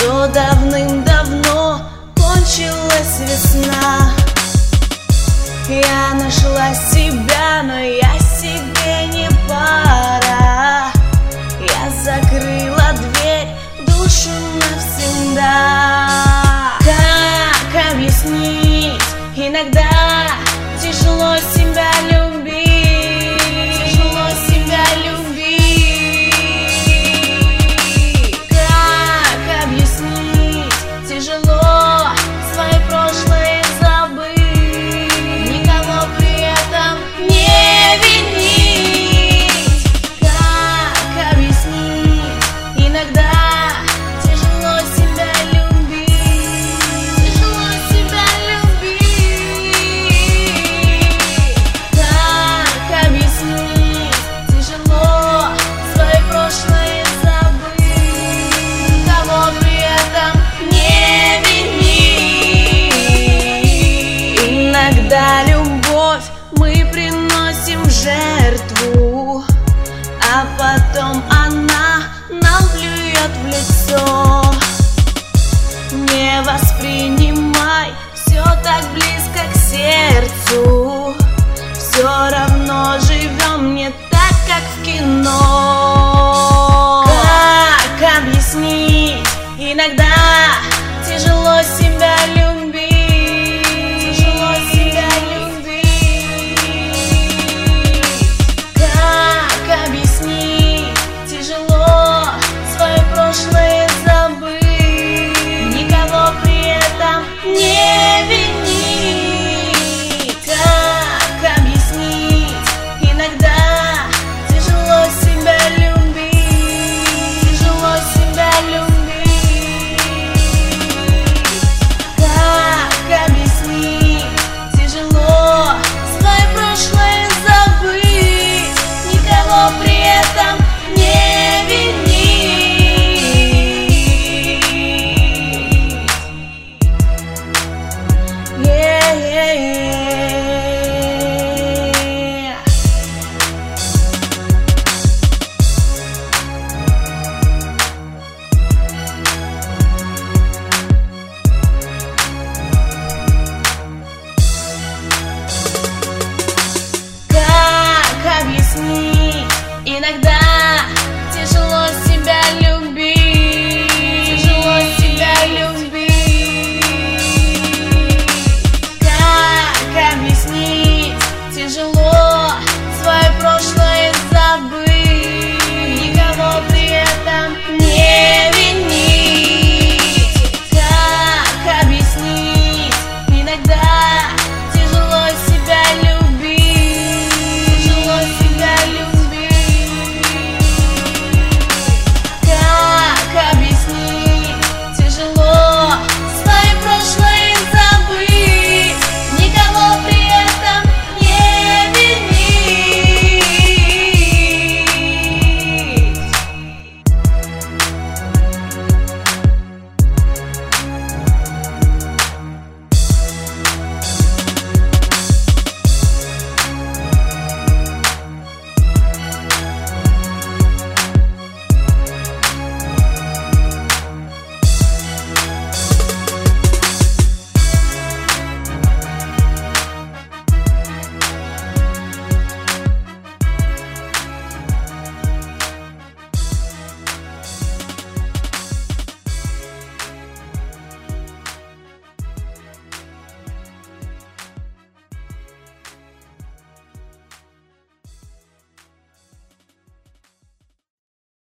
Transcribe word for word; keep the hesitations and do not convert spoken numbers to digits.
что давным-давно кончилась весна. Я нашла себя, но я себе не пара. Я закрыла дверь в душу навсегда. Как объяснить? Иногда тяжело себя любить, тяжело себя любить. Как объяснить? Тяжело свое прошлое забыть, никого при этом не винить. Как объяснить? Иногда тяжело себя любить, тяжело себя любить. Как объяснить? Тяжело свое прошлое забыть, никого при этом не винить. Иногда любовь мы приносим в жертву, а потом она нам плюет в лицо. Не воспринимай все так близко к сердцу, все равно живем не так, как в кино. Как объяснить? Иногда тяжело себя